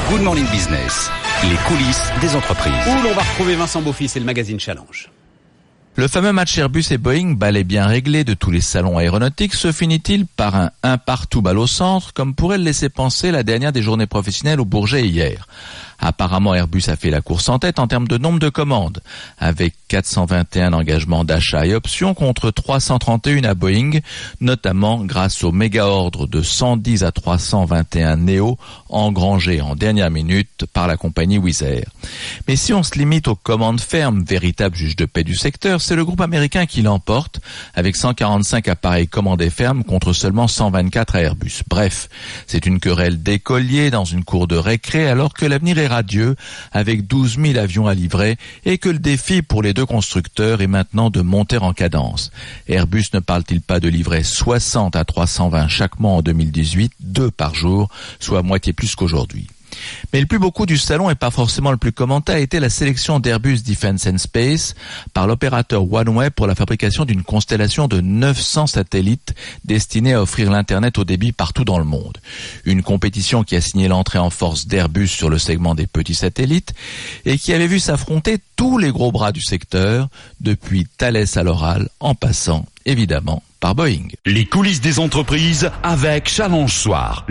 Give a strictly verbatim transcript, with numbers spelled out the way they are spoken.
Good Morning Business, les coulisses des entreprises. Où l'on va retrouver Vincent Beaufils et le magazine Challenge. Le fameux match Airbus et Boeing, bel et bien réglé de tous les salons aéronautiques, se finit-il par un un partout balle au centre, comme pourrait le laisser penser la dernière des journées professionnelles au Bourget hier? Apparemment, Airbus a fait la course en tête en termes de nombre de commandes, avec quatre cent vingt et un engagements d'achat et options contre trois cent trente et un à Boeing, notamment grâce au méga ordre de cent dix à trois cent vingt et un Neo engrangés en dernière minute par la compagnie Wizz Air. Mais si on se limite aux commandes fermes, véritable juge de paix du secteur, c'est le groupe américain qui l'emporte, avec cent quarante-cinq appareils commandés fermes contre seulement cent vingt-quatre à Airbus. Bref, c'est une querelle d'écoliers dans une cour de récré, alors que l'avenir est radieux, avec douze mille avions à livrer, et que le défi pour les deux constructeurs est maintenant de monter en cadence. Airbus ne parle-t-il pas de livrer soixante à trois cent vingt chaque mois en deux mille dix-huit, deux par jour, soit moitié plus qu'aujourd'hui. Mais le plus beau coup du salon, et pas forcément le plus commenté, a été la sélection d'Airbus Defence and Space par l'opérateur OneWeb pour la fabrication d'une constellation de neuf cents satellites destinés à offrir l'Internet au débit partout dans le monde. Une compétition qui a signé l'entrée en force d'Airbus sur le segment des petits satellites et qui avait vu s'affronter tous les gros bras du secteur, depuis Thales à l'Oral, en passant, évidemment, par Boeing. Les coulisses des entreprises avec Challenge Soir.